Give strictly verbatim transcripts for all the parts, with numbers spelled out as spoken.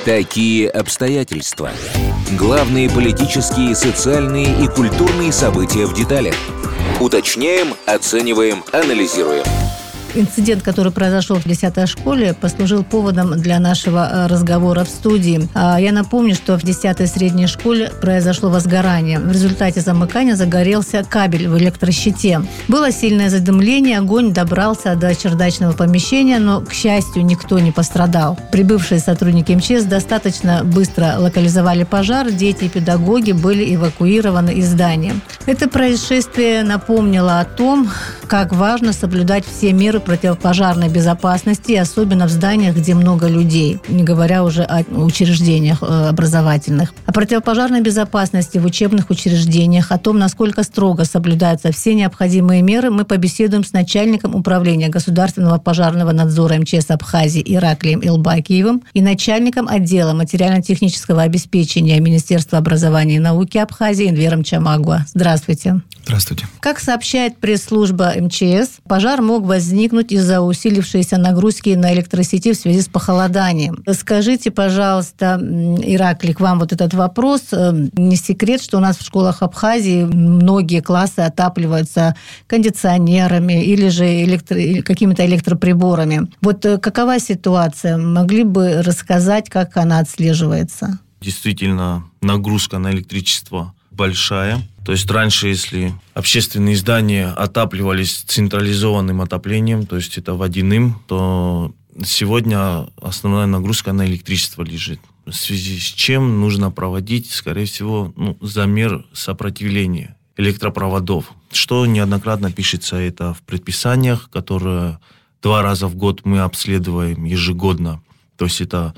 Такие обстоятельства. Главные политические, социальные и культурные события в деталях. Уточняем, оцениваем, анализируем. Инцидент, который произошел в десятой школе, послужил поводом для нашего разговора в студии. Я напомню, что в десятой средней школе произошло возгорание. В результате замыкания загорелся кабель в электрощите. Было сильное задымление, огонь добрался до чердачного помещения, но, к счастью, никто не пострадал. Прибывшие сотрудники эм че эс достаточно быстро локализовали пожар, дети и педагоги были эвакуированы из здания. Это происшествие напомнило о том, как важно соблюдать все меры противопожарной безопасности, особенно в зданиях, где много людей, не говоря уже о учреждениях образовательных. О противопожарной безопасности в учебных учреждениях, о том, насколько строго соблюдаются все необходимые меры, мы побеседуем с начальником управления государственного пожарного надзора эм че эс Абхазии Ираклием Илбакиевым и начальником отдела материально-технического обеспечения Министерства образования и науки Абхазии Энвером Чамагуа. Здравствуйте. Здравствуйте. Как сообщает пресс-служба эм че эс, пожар мог возникнуть из-за усилившейся нагрузки на электросети в связи с похолоданием. Скажите, пожалуйста, Ираклий, к вам вот этот вопрос. Не секрет, что у нас в школах Абхазии многие классы отапливаются кондиционерами или же электро... какими-то электроприборами. Вот какова ситуация? Могли бы рассказать, как она отслеживается? Действительно, нагрузка на электричество большая. То есть раньше, если общественные здания отапливались централизованным отоплением, то есть это водяным, то сегодня основная нагрузка на электричество лежит. В связи с чем нужно проводить, скорее всего, ну, замер сопротивления электропроводов, что неоднократно пишется это в предписаниях, которые два раза в год мы обследуем ежегодно. То есть это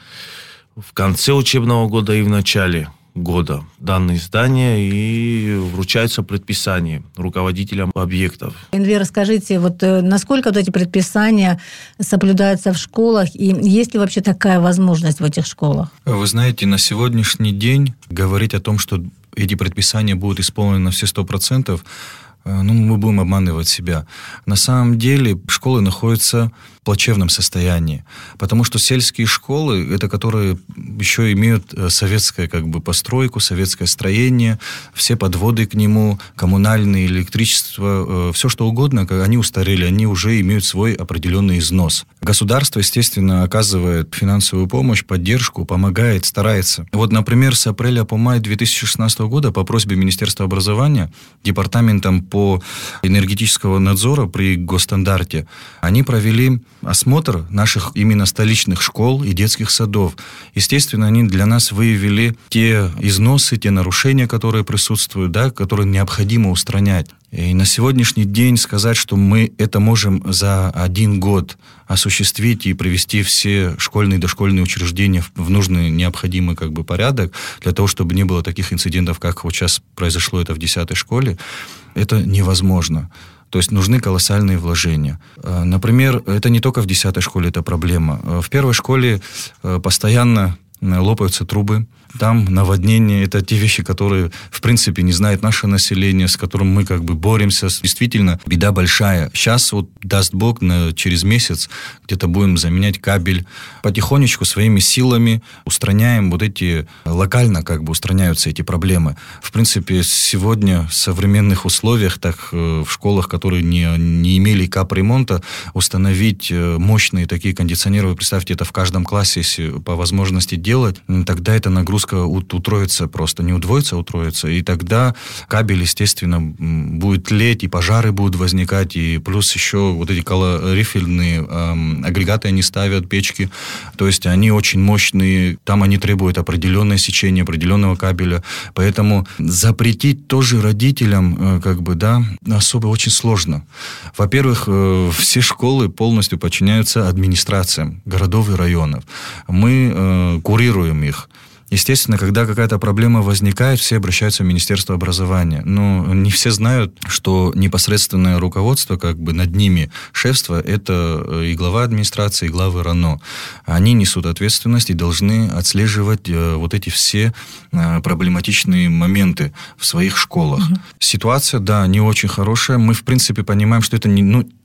в конце учебного года и в начале года данные здания, и вручаются предписания руководителям объектов. Энвер, расскажите, вот насколько вот эти предписания соблюдаются в школах, и есть ли вообще такая возможность в этих школах? Вы знаете, на сегодняшний день говорить о том, что эти предписания будут исполнены на все сто процентов, ну, мы будем обманывать себя. На самом деле школы находятся в плачевном состоянии, потому что сельские школы, это которые еще имеют советское как бы постройку, советское строение, все подводы к нему, коммунальные, электричество, все что угодно, они устарели, они уже имеют свой определенный износ. Государство, естественно, оказывает финансовую помощь, поддержку, помогает, старается. Вот, например, с апреля по май две тысячи шестнадцатого года по просьбе Министерства образования департаментом по энергетического надзора при госстандарте они провели осмотр наших именно столичных школ и детских садов. Естественно, они для нас выявили те износы, те нарушения, которые присутствуют, да, которые необходимо устранять. И на сегодняшний день сказать, что мы это можем за один год осуществить и привести все школьные и дошкольные учреждения в нужный необходимый как бы порядок, для того, чтобы не было таких инцидентов, как вот сейчас произошло это в десятой школе, это невозможно. То есть нужны колоссальные вложения. Например, это не только в десятой школе эта проблема. В первой школе постоянно лопаются трубы, там наводнение, это те вещи, которые, в принципе, не знает наше население, с которым мы как бы боремся. Действительно, беда большая. Сейчас, вот, даст Бог, на, через месяц где-то будем заменять кабель. Потихонечку, своими силами устраняем вот эти, локально как бы устраняются эти проблемы. В принципе, сегодня в современных условиях, так в школах, которые не, не имели капремонта, установить мощные такие кондиционеры, вы представьте, это в каждом классе, если по возможности делать, тогда эта нагрузка утроится просто, не удвоится, а утроится. И тогда кабель, естественно, будет тлеть, и пожары будут возникать, и плюс еще вот эти калориферные эм, агрегаты они ставят, печки. То есть они очень мощные, там они требуют определенное сечение, определенного кабеля. Поэтому запретить тоже родителям, э, как бы, да, особо очень сложно. Во-первых, э, все школы полностью подчиняются администрациям городов и районов. Мы э, курируем их. Естественно, когда какая-то проблема возникает, все обращаются в Министерство образования. Но не все знают, что непосредственное руководство, как бы над ними шефство, это и глава администрации, и главы РАНО. Они несут ответственность и должны отслеживать вот эти все проблематичные моменты в своих школах. Угу. Ситуация, да, не очень хорошая. Мы, в принципе, понимаем, что это не, ну,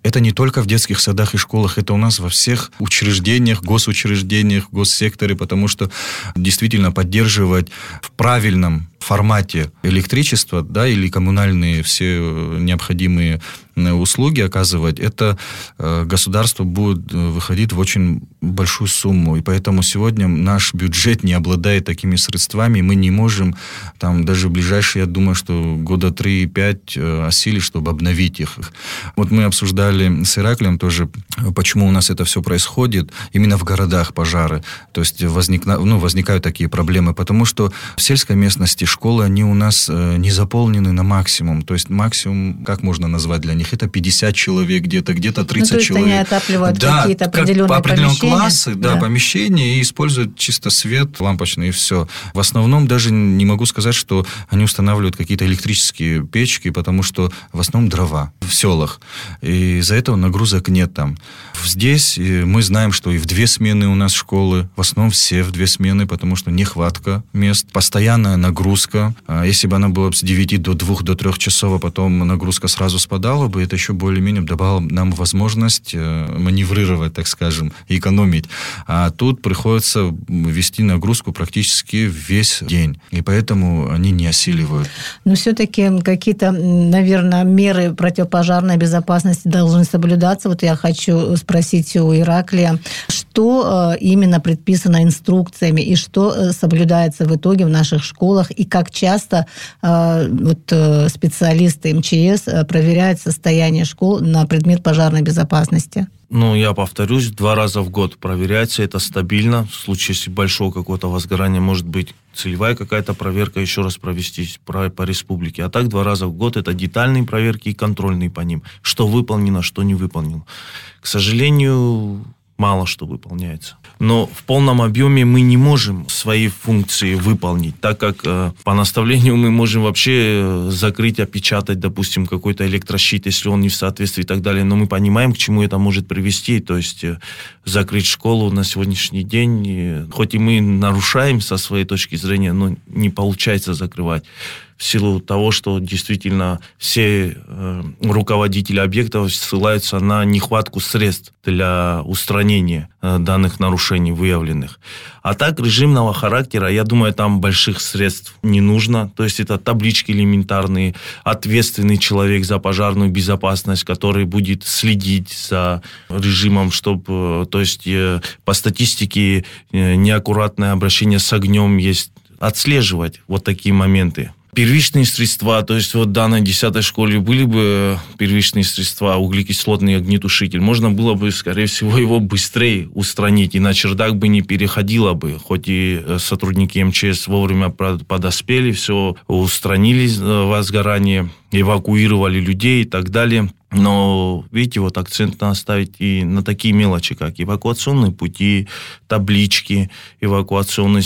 Это не только в детских садах и школах, это у нас во всех учреждениях, госучреждениях, госсекторе, потому что действительно поддерживать в правильном формате электричество, да, или коммунальные все необходимые услуги оказывать, это государство будет выходить в очень большую сумму. И поэтому сегодня наш бюджет не обладает такими средствами. Мы не можем там даже в ближайшие, я думаю, что года три-пять осилить, чтобы обновить их. Вот мы обсуждали с Ираклием тоже, почему у нас это все происходит. Именно в городах пожары. То есть возникна, ну, возникают такие проблемы. Потому что в сельской местности школы, они у нас не заполнены на максимум. То есть максимум, как можно назвать для них? Это пятьдесят человек где-то, где-то тридцать ну, то есть человек. Они отапливают да, какие-то определенные по определенным помещения. классы, да, да. помещения, и используют чисто свет лампочный, и все. В основном даже не могу сказать, что они устанавливают какие-то электрические печки, потому что в основном дрова в селах. И из-за этого нагрузок нет там. Здесь мы знаем, что и в две смены у нас школы, в основном все в две смены, потому что нехватка мест, постоянная нагрузка. Если бы она была с девяти до двух, до трех часов, а потом нагрузка сразу спадала бы, это еще более-менее давало нам возможность маневрировать, так скажем, и экономить. А тут приходится вести нагрузку практически весь день. И поэтому они не осиливают. Но все-таки какие-то, наверное, меры противопожарной безопасности должны соблюдаться. Вот я хочу спросить у Ираклия, что именно предписано инструкциями и что соблюдается в итоге в наших школах, и как часто вот, специалисты эм че эс проверяют состояние школ на предмет пожарной безопасности? Ну, я повторюсь, два раза в год проверяется, это стабильно. В случае, если большого какого-то возгорания, может быть целевая какая-то проверка, еще раз провестись по, по республике. А так два раза в год это детальные проверки и контрольные по ним. Что выполнено, что не выполнено. К сожалению, мало что выполняется. Но в полном объеме мы не можем свои функции выполнить, так как э, по наставлению мы можем вообще закрыть, опечатать, допустим, какой-то электрощит, если он не в соответствии и так далее. Но мы понимаем, к чему это может привести. То есть э, закрыть школу на сегодняшний день, э, хоть и мы нарушаем со своей точки зрения, но не получается закрывать. В силу того, что действительно все э, руководители объектов ссылаются на нехватку средств для устранения э, данных нарушений выявленных. А так, режимного характера, я думаю, там больших средств не нужно. То есть это таблички элементарные, ответственный человек за пожарную безопасность, который будет следить за режимом, чтобы, то есть э, по статистике э, неаккуратное обращение с огнем есть, отслеживать вот такие моменты. Первичные средства, то есть вот в данной десятой школе были бы первичные средства, углекислотный огнетушитель, можно было бы, скорее всего, его быстрее устранить, и на чердак бы не переходило бы, хоть и сотрудники эм че эс вовремя подоспели, все устранили возгорание, эвакуировали людей и так далее. Но, видите, вот акцент надо ставить и на такие мелочи, как эвакуационные пути, таблички, эвакуационные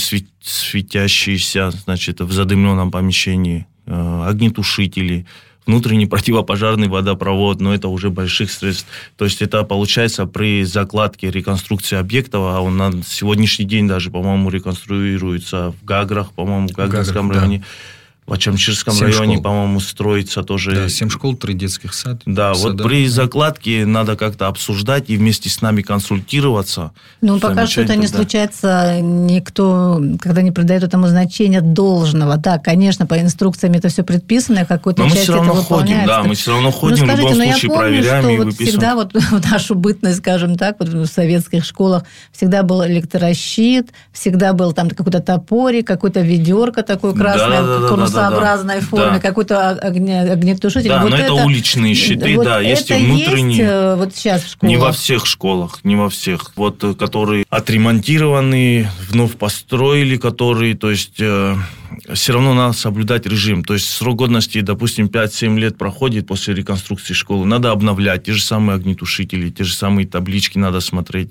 светящиеся, значит, в задымленном помещении, огнетушители, внутренний противопожарный водопровод, но это уже больших средств. То есть это получается при закладке реконструкции объектов, а он на сегодняшний день даже, по-моему, реконструируется в Гаграх, по-моему, в Гагрском районе. Да. В Ачамчирском районе, школ. По-моему, строится тоже... Да, семь школ, три детских сада. Да, сада. Вот при закладке надо как-то обсуждать и вместе с нами консультироваться. Ну, пока что это не да. случается, никто, когда не придает этому значения должного. Да, конечно, по инструкциям это все предписано, какой-то но часть мы все равно это ходим, да, мы все равно ходим, ну, скажите, в любом но случае я помню, проверяем что и вот выписываем. Всегда вот в нашу бытность, скажем так, вот в советских школах всегда был электрощит, всегда был там какой-то топорик, какой-то ведерко такое красное, да, да, конусообразной да, да, да. форме, да. какой-то огнетушитель. Да, вот но это, это уличные щиты, вот да, есть и внутренние. Есть вот сейчас в школах? Не во всех школах, не во всех. Вот, которые отремонтированы, вновь построили, которые, то есть, э, все равно надо соблюдать режим. То есть, срок годности, допустим, пять-семь лет проходит после реконструкции школы, надо обновлять те же самые огнетушители, те же самые таблички надо смотреть.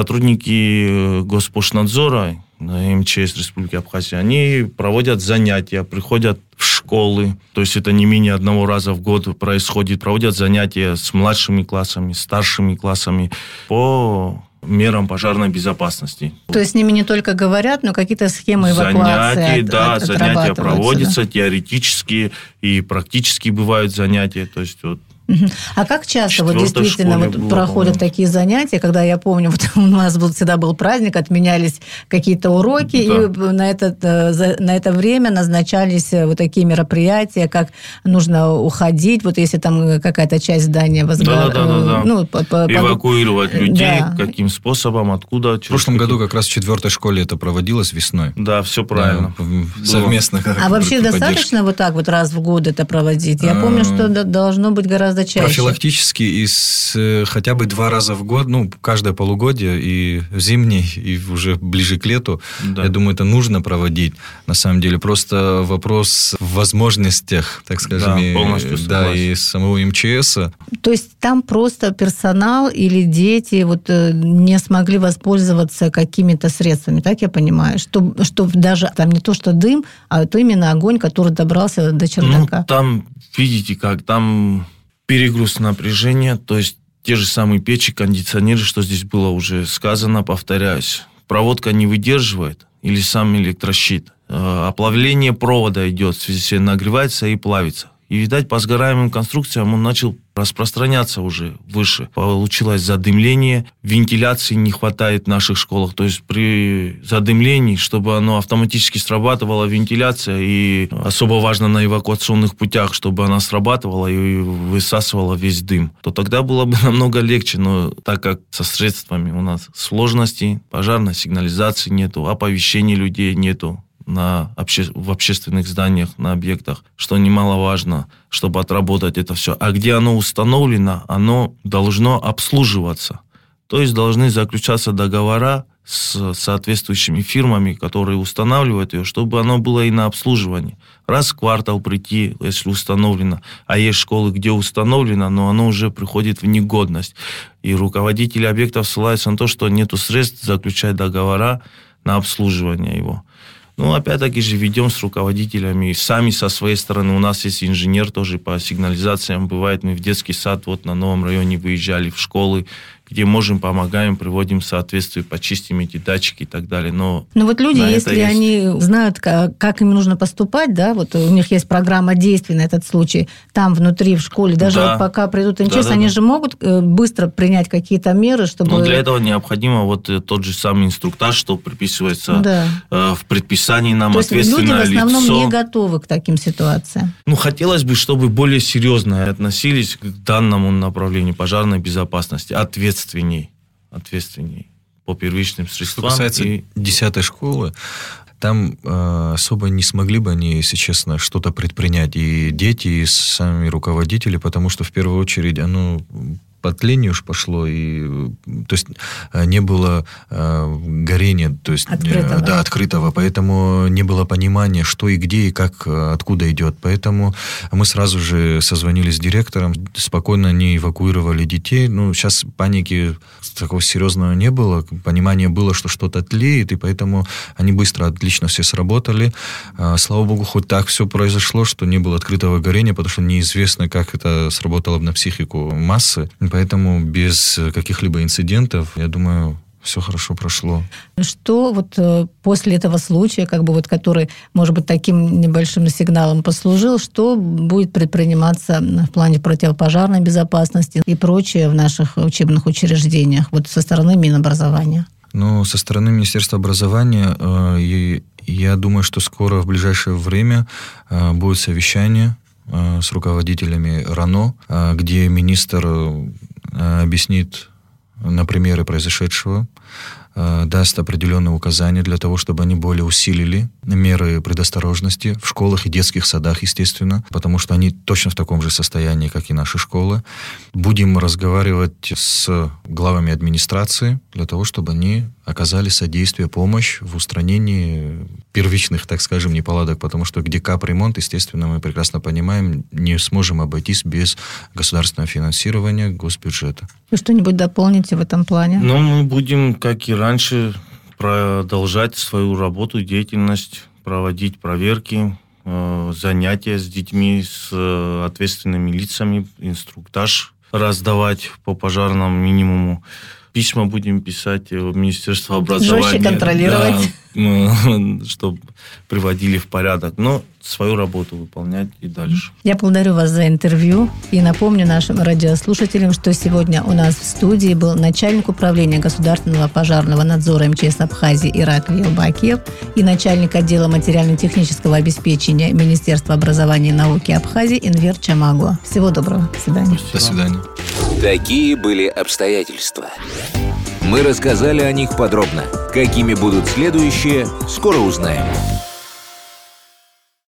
Сотрудники Госпошнадзора, эм че эс Республики Абхазия, они проводят занятия, приходят в школы, то есть это не менее одного раза в год происходит, проводят занятия с младшими классами, старшими классами по мерам пожарной безопасности. То есть с ними не только говорят, но какие-то схемы эвакуации занятия, от, да, от, занятия проводятся, да? теоретические и практические бывают занятия, то есть вот А как часто вот действительно вот было, проходят по-моему. такие занятия, когда я помню, вот у нас был, всегда был праздник, отменялись какие-то уроки, да. И на, этот, на это время назначались вот такие мероприятия, как нужно уходить, вот если там какая-то часть здания возгорает. Да, да, да, да. Ну, по, по, эвакуировать людей, да. Каким способом, откуда. В прошлом году как раз в четвертой школе это проводилось весной. Да, все правильно. Да, совместно. А вообще достаточно вот так вот раз в год это проводить? Я помню, что должно быть гораздо чаще. Профилактически и с, хотя бы два раза в год, ну, каждое полугодие, и зимний, и уже ближе к лету, да. Я думаю, это нужно проводить. На самом деле, просто вопрос в возможностях, так скажем, да, и, полностью да, и самого эм че эса. То есть там просто персонал или дети вот не смогли воспользоваться какими-то средствами, так я понимаю? Что, что даже там не то, что дым, а то именно огонь, который добрался до чердака. Ну, там, видите как, там перегруз напряжения, то есть те же самые печи, кондиционеры, что здесь было уже сказано, повторяюсь. Проводка не выдерживает, или сам электрощит. Оплавление провода идет, в связи с этим нагревается и плавится. И, видать, по сгораемым конструкциям он начал распространяться уже выше. Получилось задымление, вентиляции не хватает в наших школах. То есть при задымлении, чтобы оно автоматически срабатывала вентиляция, и особо важно на эвакуационных путях, чтобы она срабатывала и высасывала весь дым, то тогда было бы намного легче. Но так как со средствами у нас сложности, пожарной сигнализации нету, оповещения людей нету, на обще... в общественных зданиях, на объектах, что немаловажно, чтобы отработать это все. А где оно установлено, оно должно обслуживаться. То есть должны заключаться договора с соответствующими фирмами, которые устанавливают ее, чтобы оно было и на обслуживании. Раз в квартал прийти, если установлено. А есть школы, где установлено, но оно уже приходит в негодность. И руководители объектов ссылаются на то, что нету средств заключать договора на обслуживание его. Ну, опять-таки же ведем с руководителями. Сами со своей стороны, у нас есть инженер тоже по сигнализациям. Бывает, мы в детский сад вот на новом районе выезжали, в школы, где можем, помогаем, приводим в соответствие, почистим эти датчики и так далее. Но, Но вот люди, если есть... они знают, как, как им нужно поступать, да, вот у них есть программа действий на этот случай, там внутри, в школе, даже да. вот пока придут эн че эс, да, да, они да. же могут быстро принять какие-то меры, чтобы... Но для этого необходимо вот тот же самый инструктаж, что приписывается да. в предписании нам То ответственное есть люди в основном лицо. не готовы к таким ситуациям. Ну, хотелось бы, чтобы более серьезно относились к данному направлению пожарной безопасности, ответственности. Ответственней, ответственней по первичным средствам. Что касается и... десятой школы, там э, особо не смогли бы они, если честно, что-то предпринять. И дети, и сами руководители, потому что в первую очередь оно под тление уж пошло, и то есть не было э, горения, то есть открытого. Э, да, открытого, поэтому не было понимания, что и где, и как, откуда идет. Поэтому мы сразу же созвонились с директором, спокойно не эвакуировали детей. Ну, сейчас паники такого серьезного не было, понимание было, что что-то тлеет, и поэтому они быстро, отлично все сработали. Слава богу, хоть так все произошло, что не было открытого горения, потому что неизвестно, как это сработало на психику массы. Поэтому без каких-либо инцидентов, я думаю, все хорошо прошло. Что вот после этого случая, как бы вот, который, может быть, таким небольшим сигналом послужил, что будет предприниматься в плане противопожарной безопасности и прочее в наших учебных учреждениях, вот со стороны Минобразования? Ну, со стороны Министерства образования, э, я думаю, что скоро, в ближайшее время, э, будет совещание с руководителями РАНО, где министр объяснит на примере произошедшего, даст определенные указания для того, чтобы они более усилили меры предосторожности в школах и детских садах, естественно, потому что они точно в таком же состоянии, как и наши школы. Будем разговаривать с главами администрации для того, чтобы они оказали содействие, помощь в устранении первичных, так скажем, неполадок, потому что где капремонт, естественно, мы прекрасно понимаем, не сможем обойтись без государственного финансирования, госбюджета. Вы что-нибудь дополните в этом плане? Ну, мы будем, как и раньше, продолжать свою работу, деятельность, проводить проверки, э, занятия с детьми, с э, ответственными лицами, инструктаж раздавать по пожарному минимуму. Письма будем писать в Министерство образования. Жестче контролировать. Да, чтобы приводили в порядок. Но свою работу выполнять и дальше. Я благодарю вас за интервью и напомню нашим радиослушателям, что сегодня у нас в студии был начальник управления государственного пожарного надзора эм че эс Абхазии Ираклий Елбакиев и начальник отдела материально-технического обеспечения Министерства образования и науки Абхазии Энвер Чамагуа. Всего доброго. До свидания. До свидания. Такие были обстоятельства. Мы рассказали о них подробно. Какими будут следующие, скоро узнаем.